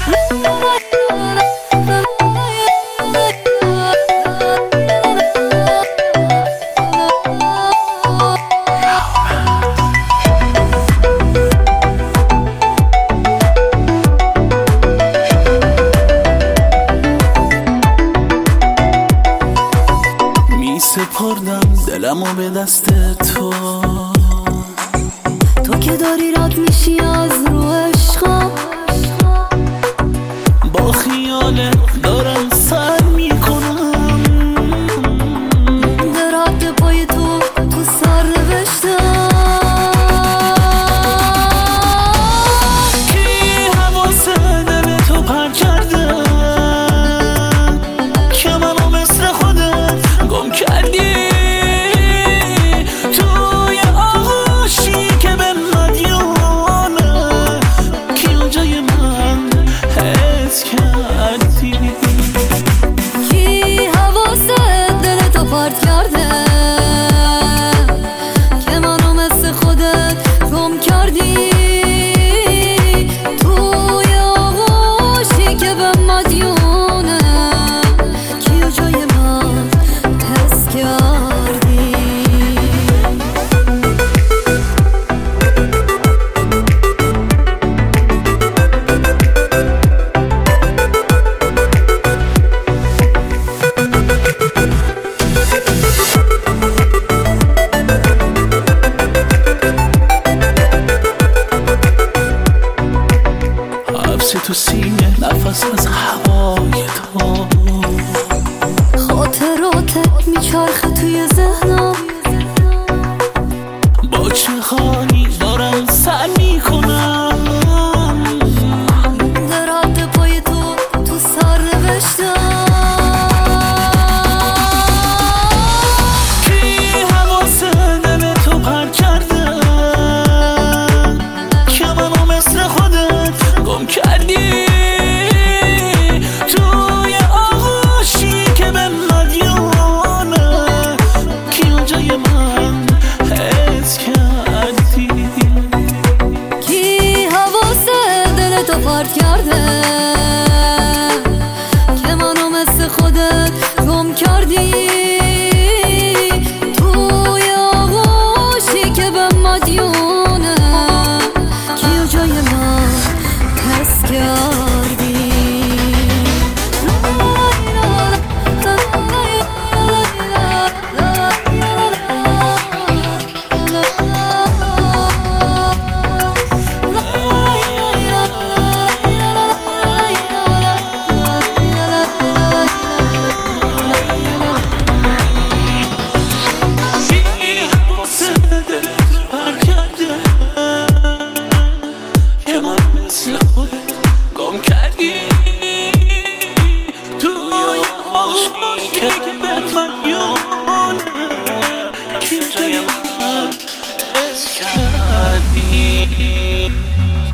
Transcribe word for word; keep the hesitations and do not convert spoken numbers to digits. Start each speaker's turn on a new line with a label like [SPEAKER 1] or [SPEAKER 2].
[SPEAKER 1] سپردم دلمو به دست تو،
[SPEAKER 2] تو که داری رد میشی از رو عشقم،
[SPEAKER 1] با خیاله دارم سر میکنم،
[SPEAKER 2] در حد پای تو تو سر نوشتم.
[SPEAKER 1] کی حواس دل تو پر کرده که منو مثل خودت گم کردی توی آغوشی که به مدیونه، کی جای من حس کردی؟
[SPEAKER 2] کی حواس دل تو پرت کرده که منو مثل خودت گم کردی توی آغوشی که به مدیونه، کی جای من حس کردی؟
[SPEAKER 1] حبس تو سینه نفس از هوای تو،
[SPEAKER 2] خاطراتت میچرخه توی ذهنم،
[SPEAKER 1] با چه حالی دارم سر میکنم،
[SPEAKER 2] در حد پای تو تو سر نوشتم.
[SPEAKER 1] کی حواس دل تو پر کرده که منو مثل خودت گم کردی توی آغوشی که به مدیونه، کی جای من حس کردی؟
[SPEAKER 2] کی حواس دل تو پرت کرده که منو مثل خودت گم کردی توی آغوشی که به مدیونه، کی جای من حس کردی؟
[SPEAKER 1] گم کردی توی آغوشی که به مدیونه، کی جای من حس کردی؟